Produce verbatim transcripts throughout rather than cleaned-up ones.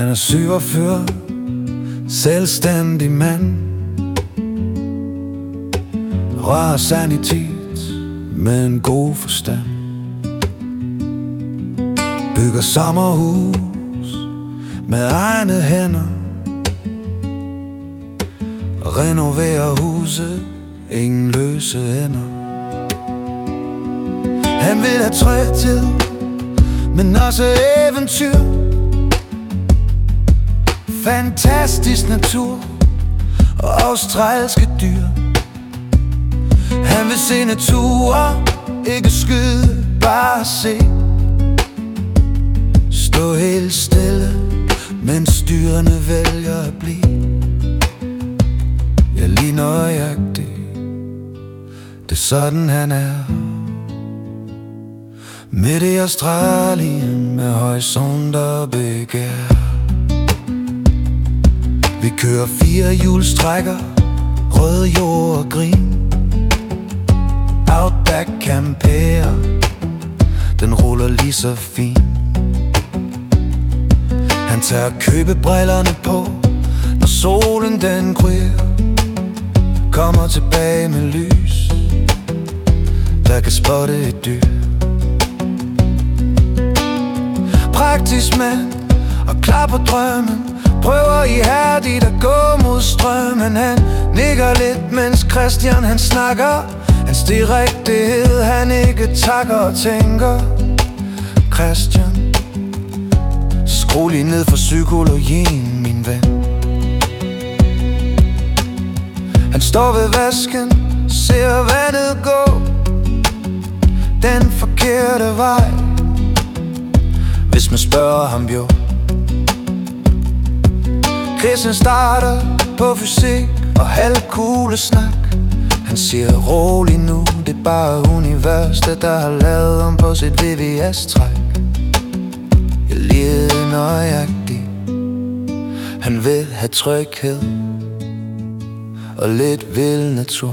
er syvogfyrre, selvstændig mand, rører sanitet med en god forstand, bygger sommerhus med egne hænder og renoverer huset, ingen løse ender. Han vil have tryghed, men også eventyr, fantastisk natur og australske dyr. Han vil se naturen, ikke skyde, bare se. Stå helt stille, mens dyrene vælger at blive. Jeg er lige nøjagtig, det er sådan han er. Midt i Australien med horisont og begær. Vi kører fire hjulstrækker, rød jord og grin. Outback camperer, den ruller lige så fin. Han tager købebrillerne på, når solen den kryger. Kommer tilbage med lys, der kan spotte et dyr. Praktisk mand og klar på drømmen, prøver ihærdigt at gå mod strømmen. Han nikker lidt, mens Christian han snakker. Hans direkthed han ikke takker og tænker. Christian, skru lige ned for psykologien, min ven. Han står ved vasken, ser vandet gå den forkerte vej, hvis man spørger ham jo. Christian starter på fysik og halvkuglesnak. Han siger rolig nu, det er bare universet, der har lavet om på sit V V S-træk. Jeg er lige nøjagtig, han vil have tryghed og lidt vild natur.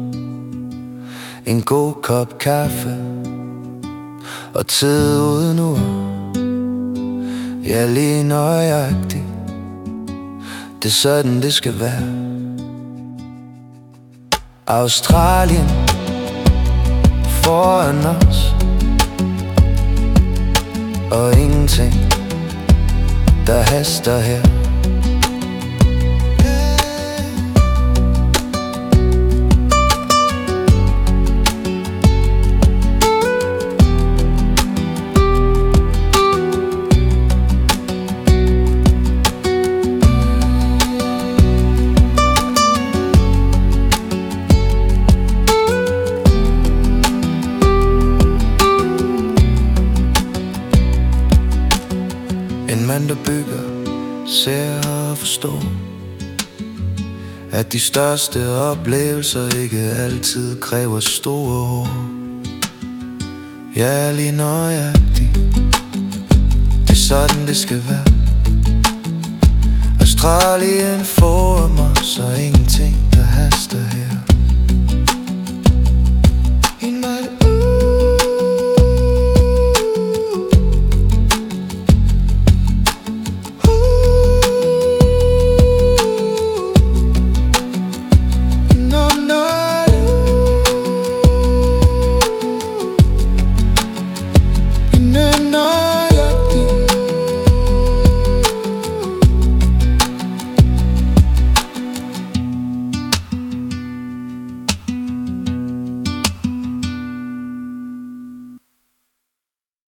En god kop kaffe og tid uden ur. Jeg er lige nøjagtig, det er sådan det skal være. Australien foran os, og ingenting der haster her. En mand der bygger, ser og forstår, at de største oplevelser ikke altid kræver store ord. Jeg er lige nøjagtig, det er sådan det skal være. Australien får